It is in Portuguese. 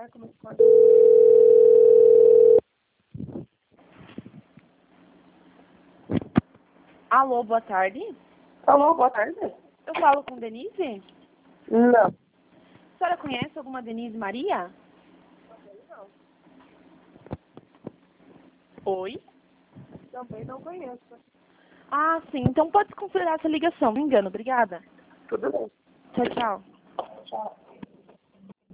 marca no quarto. Alô, boa tarde. Alô, boa tarde. Eu falo com Denise? Não. A senhora conhece alguma Denise Maria? Não. Oi? Também não conheço. Ah, sim. Então pode considerar essa ligação. Me engano. Obrigada. Tudo bem. Tchau, tchau. Tchau.